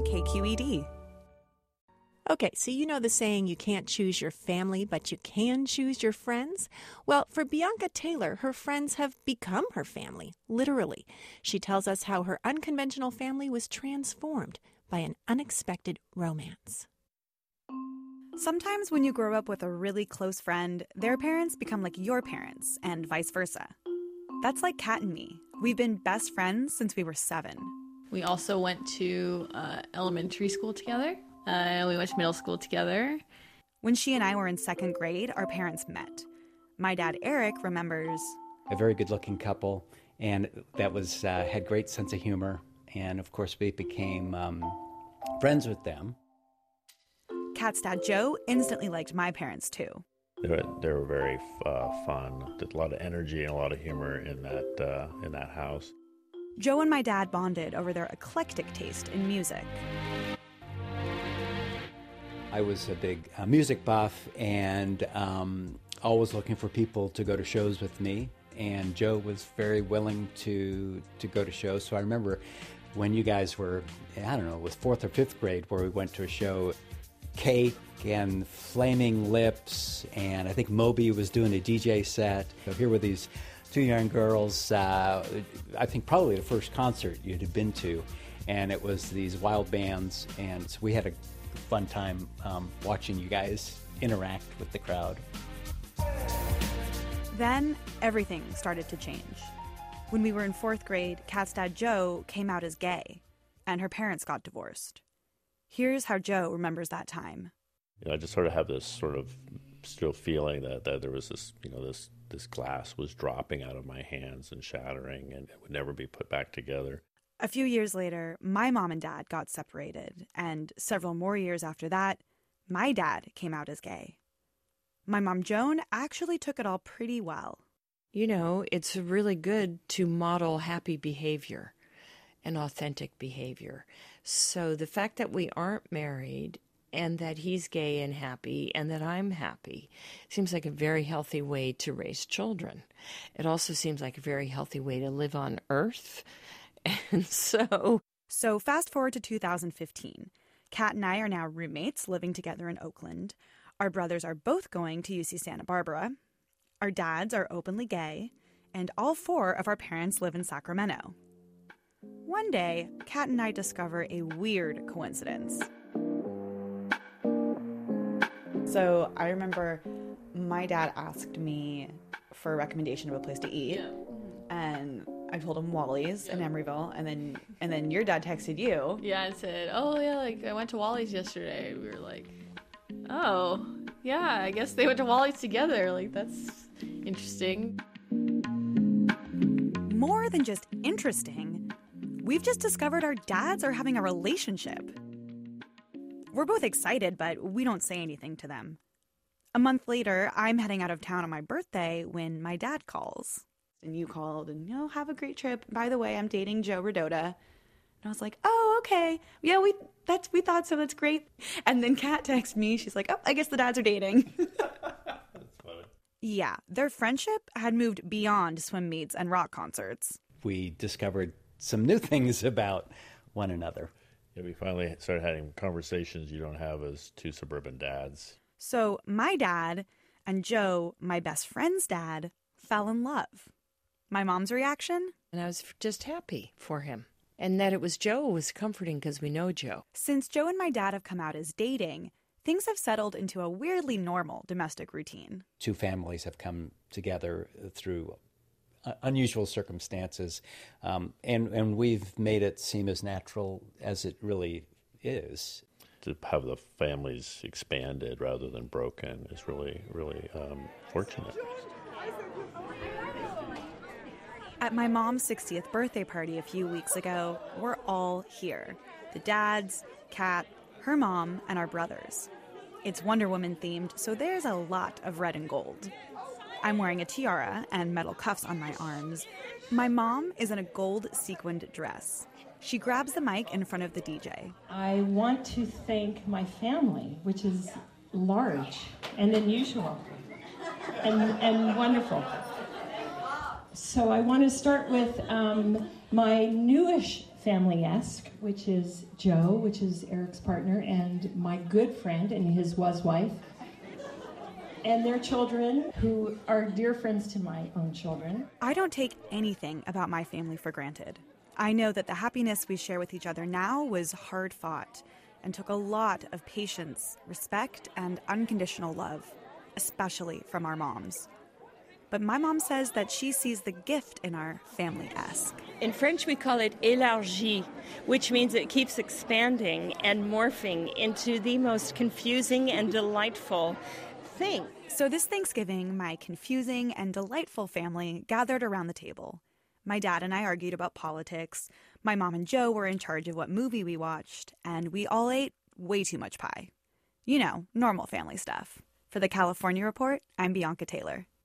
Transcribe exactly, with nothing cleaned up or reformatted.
K Q E D. Okay, so you know the saying, you can't choose your family, but you can choose your friends? Well, for Bianca Taylor, her friends have become her family, literally. She tells us how her unconventional family was transformed by an unexpected romance. Sometimes when you grow up with a really close friend, their parents become like your parents, and vice versa. That's like Kat and me. We've been best friends since we were seven. We also went to uh, elementary school together. Uh, we went to middle school together. When she and I were in second grade, our parents met. My dad, Eric, remembers a very good-looking couple, and that was uh, had great sense of humor. And of course, we became um, friends with them. Kat's dad, Joe, instantly liked my parents too. They were, they were very uh, fun. There's a lot of energy and a lot of humor in that uh, in that house. Joe and my dad bonded over their eclectic taste in music. I was a big uh, music buff and um, always looking for people to go to shows with me. And Joe was very willing to to go to shows. So I remember when you guys were, I don't know, it was fourth or fifth grade where we went to a show, Cake and Flaming Lips, and I think Moby was doing a D J set. So here were these two young girls, uh, I think probably the first concert you'd have been to, and it was these wild bands, and so we had a fun time um, watching you guys interact with the crowd. Then everything started to change. When we were in fourth grade, Kat's dad Joe came out as gay, and her parents got divorced. Here's how Joe remembers that time. You know, I just sort of have this sort of still feeling that, that there was this, you know, this this glass was dropping out of my hands and shattering, and it would never be put back together. A few years later, my mom and dad got separated, and several more years after that, my dad came out as gay. My mom, Joan, actually took it all pretty well. You know, it's really good to model happy behavior and authentic behavior. So the fact that we aren't married and that he's gay and happy and that I'm happy seems like a very healthy way to raise children. It also seems like a very healthy way to live on Earth. And so... So fast forward to two thousand fifteen. Kat and I are now roommates living together in Oakland. Our brothers are both going to U C Santa Barbara. Our dads are openly gay. And all four of our parents live in Sacramento. One day, Kat and I discover a weird coincidence. So I remember my dad asked me for a recommendation of a place to eat. Yeah. And I told him Wally's yeah. in Emeryville, and then and then your dad texted you. Yeah, and said, "Oh yeah, like I went to Wally's yesterday." We were like, "Oh yeah, I guess they went to Wally's together. Like that's interesting." More than just interesting, we've just discovered our dads are having a relationship. We're both excited, but we don't say anything to them. A month later, I'm heading out of town on my birthday when my dad calls. And you called and, you know, have a great trip. By the way, I'm dating Joe Rodota. And I was like, oh, okay. Yeah, we that's we thought so. That's great. And then Kat texts me. She's like, oh, I guess the dads are dating. That's funny. Yeah, their friendship had moved beyond swim meets and rock concerts. We discovered some new things about one another. Yeah, we finally started having conversations you don't have as two suburban dads. So my dad and Joe, my best friend's dad, fell in love. My mom's reaction? And I was just happy for him. And that it was Joe was comforting because we know Joe. Since Joe and my dad have come out as dating, things have settled into a weirdly normal domestic routine. Two families have come together through unusual circumstances, um, and, and we've made it seem as natural as it really is. To have the families expanded rather than broken is really, really um, fortunate. At my mom's sixtieth birthday party a few weeks ago, we're all here. The dads, Kat, her mom, and our brothers. It's Wonder Woman themed, so there's a lot of red and gold. I'm wearing a tiara and metal cuffs on my arms. My mom is in a gold sequined dress. She grabs the mic in front of the D J. I want to thank my family, which is large and unusual and, and wonderful. So I want to start with um, my newish family-esque, which is Joe, which is Eric's partner, and my good friend and his was wife, and their children, who are dear friends to my own children. I don't take anything about my family for granted. I know that the happiness we share with each other now was hard fought and took a lot of patience, respect, and unconditional love, especially from our moms. But my mom says that she sees the gift in our family-esque. In French, we call it élargi, which means it keeps expanding and morphing into the most confusing and delightful thing. So this Thanksgiving, my confusing and delightful family gathered around the table. My dad and I argued about politics. My mom and Joe were in charge of what movie we watched, and we all ate way too much pie. You know, normal family stuff. For the California Report, I'm Bianca Taylor.